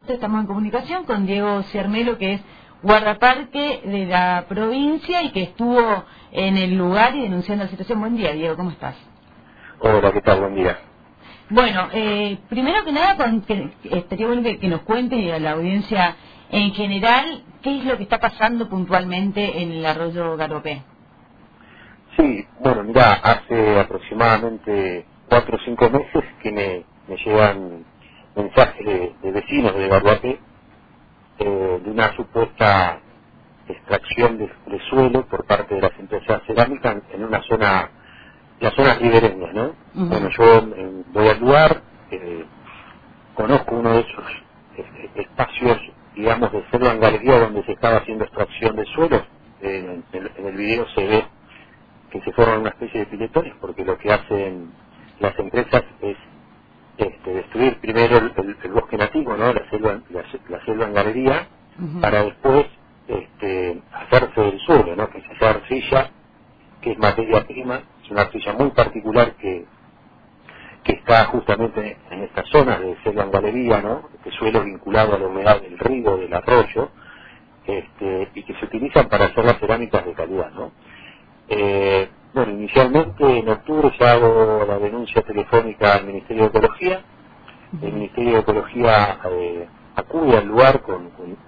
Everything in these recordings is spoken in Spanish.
Estamos en comunicación con Diego Ciarmelo, que es guardaparque de la provincia y que estuvo en el lugar y denunciando la situación. Buen día, Diego, ¿cómo estás? Hola, ¿qué tal? Buen día. Bueno, primero que nada, estaría bueno que nos cuentes a la audiencia en general qué es lo que está pasando puntualmente en el arroyo Garropé. Sí, bueno, mira, hace aproximadamente 4 o 5 meses que me llegan mensajes de vecinos de Garropé de una supuesta extracción de suelo por parte de las empresas cerámicas en una zona, las zonas ribereñas, ¿no? Bueno, yo voy al lugar, conozco uno de esos espacios, digamos, de selva en galería donde se estaba haciendo extracción de suelo. En el video se ve que se forman una especie de piletones porque lo que hacen las empresas es destruir primero el bosque nativo, ¿no? La selva en galería, para después hacerse del suelo, ¿no? Que es esa arcilla, que es materia prima, es una arcilla muy particular que está justamente en esta zona de selva en galería, ¿no? Este suelo vinculado a la humedad del río, del arroyo, y que se utilizan para hacer las cerámicas de calidad, ¿no? Bueno, inicialmente en octubre se hago la denuncia telefónica al Ministerio de Ecología. El Ministerio de Ecología acude al lugar con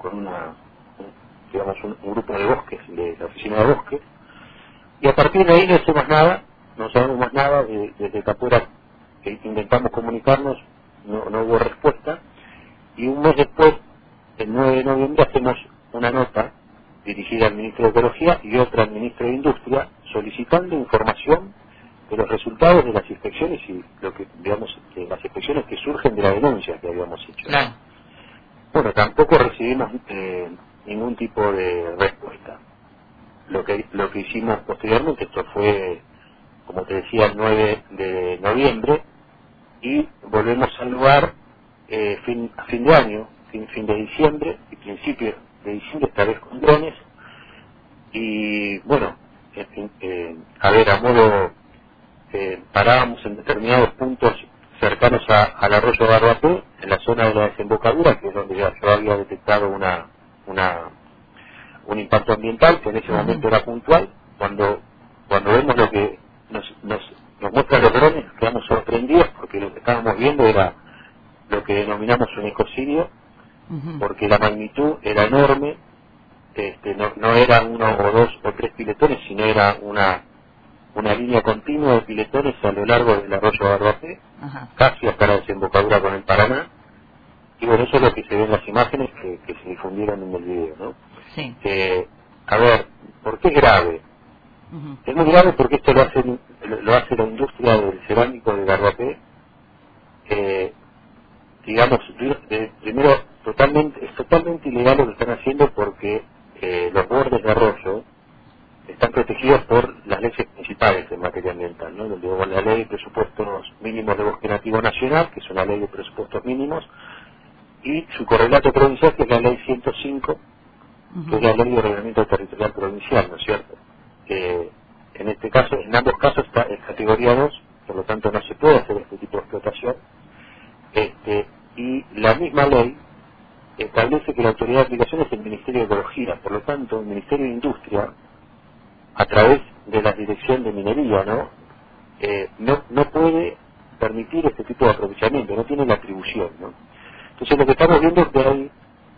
un grupo de bosques, de la oficina de bosques, y a partir de ahí no hacemos nada, no sabemos más nada. Desde Capuera que intentamos comunicarnos, no hubo respuesta, y un mes después, el 9 de noviembre, hacemos una nota dirigida al Ministro de Ecología y otra al Ministro de Industria, solicitando información de los resultados de las inspecciones y lo que, digamos, de las inspecciones que surgen de la denuncia que habíamos hecho. Claro. Bueno, tampoco recibimos ningún tipo de respuesta. Lo que hicimos posteriormente, esto fue, como te decía, el 9 de noviembre, y volvemos al lugar a fin de año, fin de diciembre y principio de diciembre, esta vez con drones, y bueno, a ver, a modo, parábamos en determinados puntos cercanos al arroyo Garropé, en la zona de la desembocadura, que es donde yo había detectado un impacto ambiental que en ese momento era puntual. Cuando vemos lo que nos muestran los drones, quedamos sorprendidos porque lo que estábamos viendo era lo que denominamos un ecocidio, porque la magnitud era enorme. No era uno o dos o tres piletones, sino era una línea continua de piletones a lo largo del arroyo Garropé, casi hasta la desembocadura con el Paraná. Y bueno, eso es lo que se ve en las imágenes que se difundieron en el video, ¿no? Sí. A ver, ¿por qué es grave? Es muy grave porque esto lo hace la industria del cerámico de Garropé. Digamos, primero, es totalmente ilegal lo que están haciendo porque los bordes de arroyo están protegidos por las leyes principales en materia ambiental, ¿no? La ley de presupuestos mínimos de bosque nativo nacional, que es una ley de presupuestos mínimos, y su correlato provincial, que es la ley 105, que es la ley de ordenamiento territorial provincial, ¿no es cierto? En este caso, en ambos casos es categoría 2, por lo tanto no se puede hacer este tipo de explotación. Y la misma ley establece que la autoridad de aplicación es el Ministerio de Ecología, por lo tanto el Ministerio de Industria, a través de la Dirección de Minería, no puede permitir este tipo de aprovechamiento, no tiene la atribución, ¿no? Entonces lo que estamos viendo es que hay,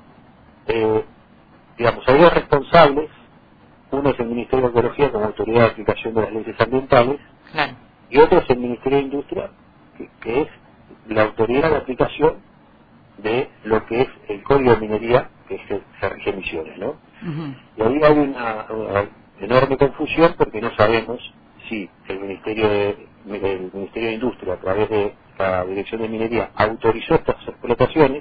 hay dos responsables. Uno es el Ministerio de Ecología como autoridad de aplicación de las leyes ambientales, Claro. y otro es el Ministerio de Industria, que es la autoridad de aplicación de lo que es el Código de Minería, que se rige en Misiones, ¿no? Y ahí hay una enorme confusión porque no sabemos si el Ministerio de Industria, a través de la Dirección de Minería, autorizó estas explotaciones.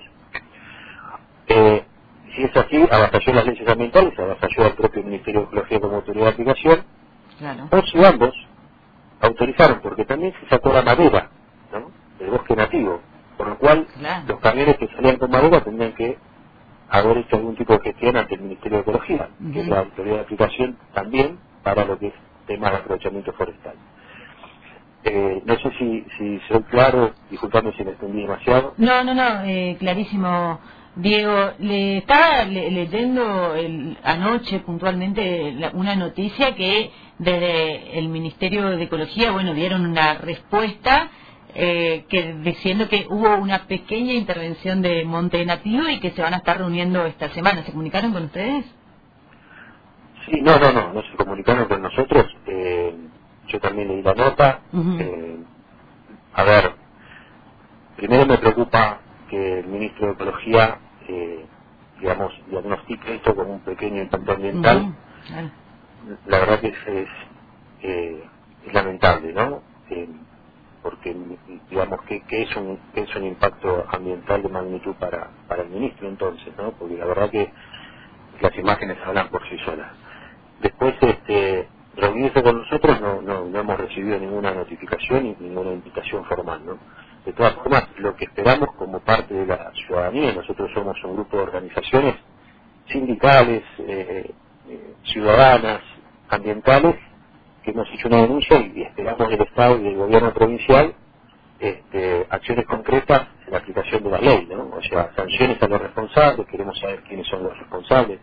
Si es así, avasalló las leyes ambientales, avasalló al propio Ministerio de Ecología como autoridad de aplicación, Claro. o si ambos autorizaron, porque también se sacó la madera, ¿no?, del bosque nativo, por lo cual los camiones que salían con madera tendrían que haber hecho algún tipo de gestión ante el Ministerio de Ecología, que es la autoridad de aplicación también para lo que es temas de aprovechamiento forestal. No sé si soy claro, disculpame si me extendí demasiado. No, clarísimo, Diego, le estaba leyendo anoche puntualmente una noticia que desde el Ministerio de Ecología, bueno, dieron una respuesta que diciendo que hubo una pequeña intervención de monte nativo y que se van a estar reuniendo esta semana. ¿Se comunicaron con ustedes? Sí, no se comunicaron con nosotros. Yo también leí la nota. A ver, primero me preocupa que el ministro de Ecología, digamos, diagnostique esto como un pequeño impacto ambiental. La verdad que es lamentable, ¿no? Porque, digamos, que es un impacto ambiental de magnitud para el ministro entonces, ¿no? Porque la verdad que las imágenes hablan por sí solas. Después, reunirse con nosotros no hemos recibido ninguna notificación ni ninguna invitación formal, ¿no? De todas formas, lo que esperamos como parte de la ciudadanía, nosotros somos un grupo de organizaciones sindicales, ciudadanas, ambientales, que hemos hecho una denuncia y esperamos del Estado y del gobierno provincial acciones concretas en la aplicación de la ley, ¿no? O sea, sanciones a los responsables, queremos saber quiénes son los responsables,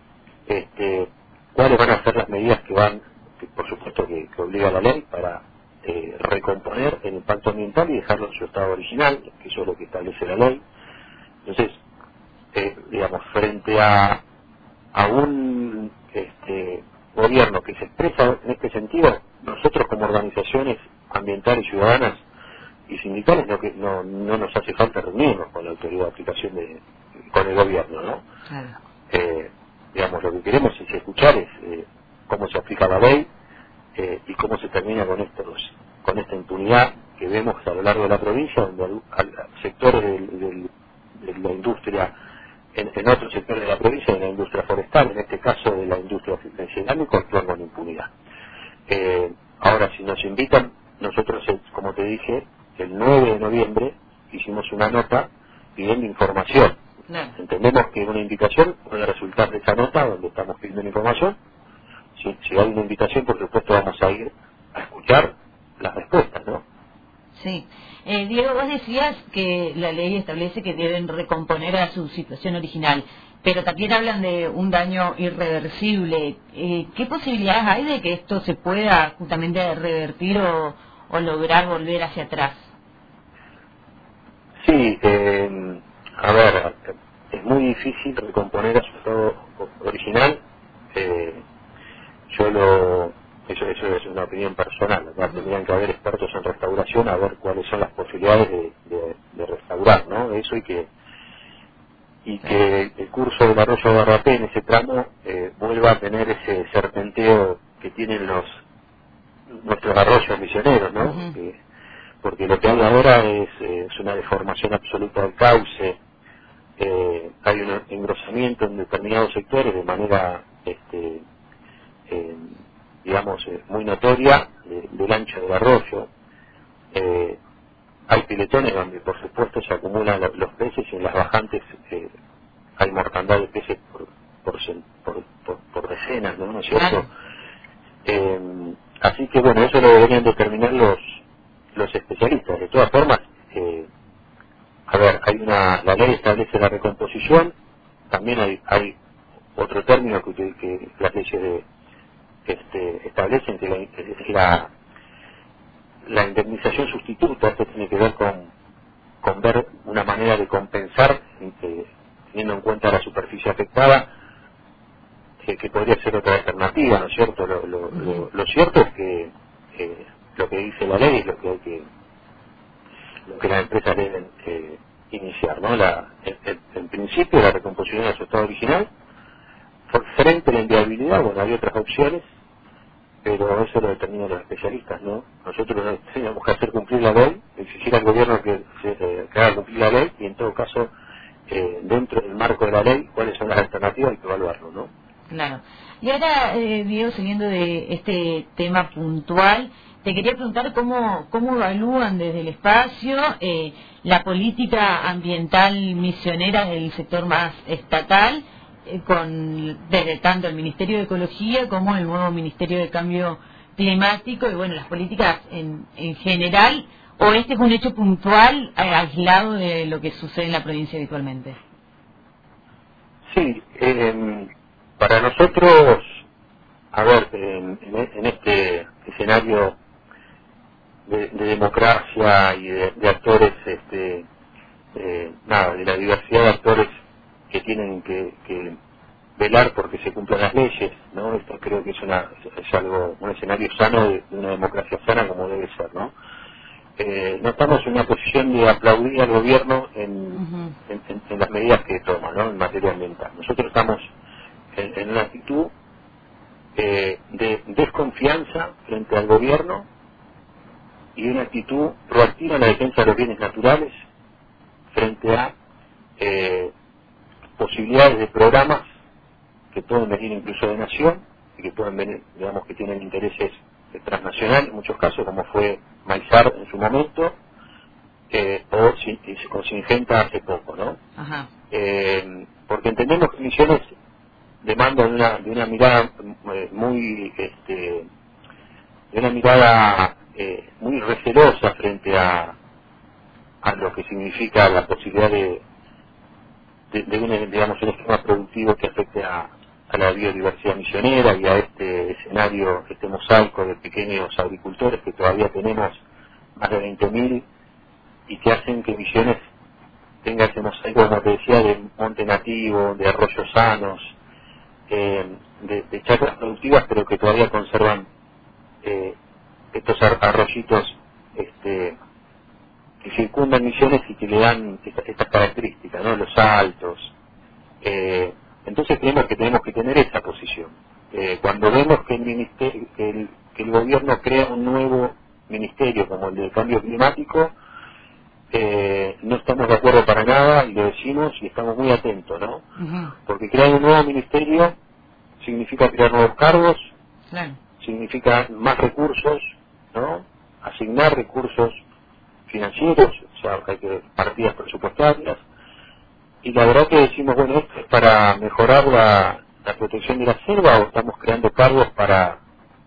cuáles van a ser las medidas que por supuesto que obliga la ley para recomponer el impacto ambiental y dejarlo en su estado original, que eso es lo que establece la ley. Entonces, digamos, frente a un gobierno que se expresa en este sentido, nosotros como organizaciones ambientales, ciudadanas y sindicales no nos hace falta reunirnos con la autoridad de aplicación con el gobierno, ¿no? Digamos, lo que queremos es escuchar cómo se aplica la ley y cómo se termina con esta impunidad que vemos a lo largo de la provincia, donde sectores de la industria, en otros sectores de la provincia, de la industria forestal, en este caso de la industria cerámica, actúan con impunidad. Ahora, si nos invitan, nosotros, como te dije, el 9 de noviembre hicimos una nota pidiendo información. Entendemos que una invitación puede resultar de esa nota donde estamos pidiendo información. Si hay una invitación, por supuesto, vamos a ir a escuchar las respuestas, ¿no? Sí. Diego, vos decías que la ley establece que deben recomponer a su situación original, pero también hablan de un daño irreversible. ¿Qué posibilidades hay de que esto se pueda justamente revertir o lograr volver hacia atrás? Sí, a ver, es muy difícil recomponer a su estado original. Eso es una opinión personal. Tendrían que haber expertos en restauración a ver cuáles son las posibilidades de restaurar, ¿no? Eso y que el curso del arroyo Garrapé en ese tramo vuelva a tener ese serpenteo que tienen nuestros arroyos misioneros, ¿no? Porque lo que hay ahora es una deformación absoluta del cauce. Hay un engrosamiento en determinados sectores de manera digamos, muy notoria del ancho del arroyo. Hay piletones donde, por supuesto, se acumulan los peces y en las bajantes hay mortandad de peces por decenas, ¿no es cierto? Así que, bueno, eso lo deberían determinar los especialistas. De todas formas, a ver, la ley establece la recomposición, también hay otro término que las leyes establecen, que es la indemnización sustituta. Esto tiene que ver con ver una manera de compensar, teniendo en cuenta la superficie afectada, que podría ser otra alternativa, ¿no es cierto? Lo cierto es que lo que dice la ley es lo que las empresas deben iniciar, ¿no? En principio, la recomposición de su estado original. Frente a la inviabilidad, bueno, hay otras opciones, pero eso lo determinan los especialistas, ¿no? Nosotros tenemos que hacer cumplir la ley, exigir al gobierno que haga cumplir la ley y, en todo caso, dentro del marco de la ley, cuáles son las alternativas, hay que evaluarlo, ¿no? Claro. Y ahora, Diego, siguiendo de este tema puntual, te quería preguntar cómo evalúan desde el espacio la política ambiental misionera del sector más estatal, desde tanto el Ministerio de Ecología como el nuevo Ministerio de Cambio Climático y, bueno, las políticas en general, o este es un hecho puntual aislado de lo que sucede en la provincia habitualmente. Sí, para nosotros, a ver, en este escenario de democracia y de actores, nada, de la diversidad de actores que tienen que velar porque se cumplan las leyes, ¿no? Esto creo que es algo, un escenario sano de una democracia sana como debe ser, ¿no? No estamos en una posición de aplaudir al gobierno en las medidas que toma, ¿no? En materia ambiental. Nosotros estamos en una actitud de desconfianza frente al gobierno y una actitud proactiva en la defensa de los bienes naturales frente a posibilidades de programas que pueden venir incluso de nación y que pueden venir, digamos, que tienen intereses transnacionales en muchos casos, como fue Maizar en su momento, o Singenta hace poco, ¿no? Ajá. Porque entendemos que Misiones demanda de una mirada muy, de una mirada muy recelosa frente a lo que significa la posibilidad de un, digamos, un esquema productivo que afecte a la biodiversidad misionera y a este escenario, este mosaico de pequeños agricultores que todavía tenemos más de 20.000 y que hacen que Misiones tenga ese mosaico, como te decía, de monte nativo, de arroyos sanos, de chacras productivas, pero que todavía conservan estos arroyitos que circundan Misiones y que le dan estas características, ¿no? Los altos. Entonces creemos que tenemos que tener esa posición. Cuando vemos que el ministerio, que el gobierno crea un nuevo ministerio como el del cambio climático, no estamos de acuerdo para nada y lo decimos y estamos muy atentos, ¿no? Porque crear un nuevo ministerio significa crear nuevos cargos, Claro. significa más recursos, ¿no? Asignar recursos financieros, o sea, hay que partidas presupuestarias, y la verdad que decimos, bueno, esto es para mejorar la protección de la selva o estamos creando cargos para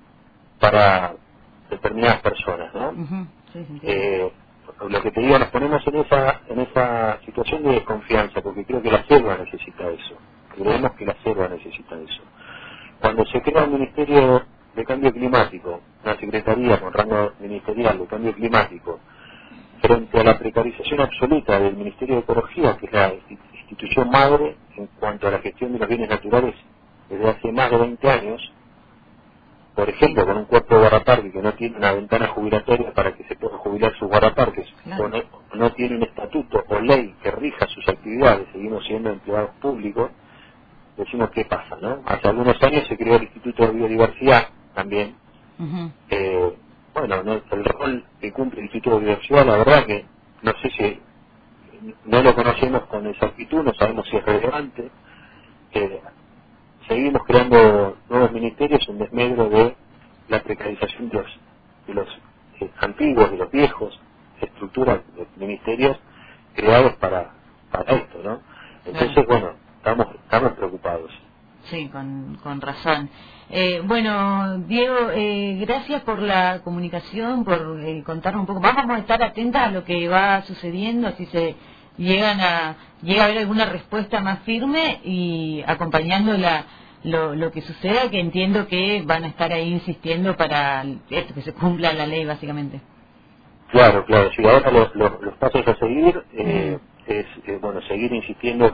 determinadas personas, ¿no? Sí, sí, Lo que te digo, nos ponemos en esa situación de desconfianza, porque creo que la selva necesita eso, creemos que la selva necesita eso. Cuando se crea un Ministerio de Cambio Climático, una Secretaría con rango ministerial de Cambio Climático, frente a la precarización absoluta del Ministerio de Ecología, que es la institución madre en cuanto a la gestión de los bienes naturales desde hace más de 20 años, por ejemplo, con un cuerpo de guardaparques que no tiene una ventana jubilatoria para que se puedan jubilar sus guardaparques, Claro. o no tiene un estatuto o ley que rija sus actividades, seguimos siendo empleados públicos, decimos qué pasa, ¿no? Hace algunos años se creó el Instituto de Biodiversidad también. Bueno, no, el rol que cumple el Instituto de Biodiversidad, la verdad que no sé si no lo conocemos con exactitud, no sabemos si es relevante. Seguimos creando nuevos ministerios en desmedro de la precarización de los antiguos, de los viejos, estructuras de ministerios creados para esto, ¿no? Entonces, bueno, estamos preocupados. Sí, con razón. Bueno, Diego, gracias por la comunicación, por contarnos un poco. Vamos a estar atentas a lo que va sucediendo, si se llega a haber alguna respuesta más firme y acompañando lo que suceda, que entiendo que van a estar ahí insistiendo para esto, que se cumpla la ley, básicamente. Claro, sí, ahora los pasos a seguir es bueno, seguir insistiendo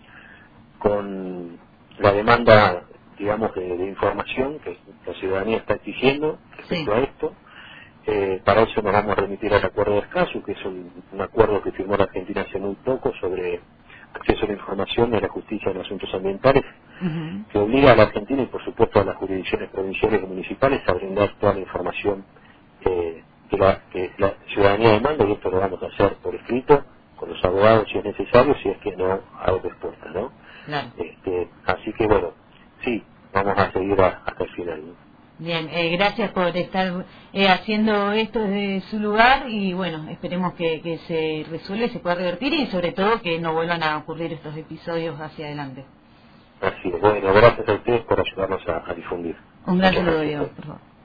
con la demanda, digamos, de información que la ciudadanía está exigiendo respecto a esto. Para eso nos vamos a remitir al acuerdo de Escazú, que es un acuerdo que firmó la Argentina hace muy poco sobre acceso a la información de la justicia en asuntos ambientales, que obliga a la Argentina y por supuesto a las jurisdicciones provinciales y municipales a brindar toda la información que la ciudadanía demanda, y esto lo vamos a hacer por escrito, con los abogados si es necesario, si es que no hay respuesta, ¿no? Claro. Así que bueno, sí, vamos a seguir hasta el final, ¿no? Bien, gracias por estar haciendo esto desde su lugar y bueno, esperemos que se resuelva y se pueda revertir y sobre todo que no vuelvan a ocurrir estos episodios hacia adelante. Así es, bueno, gracias a ustedes por ayudarnos a difundir. Un gran saludo, Diego, por favor.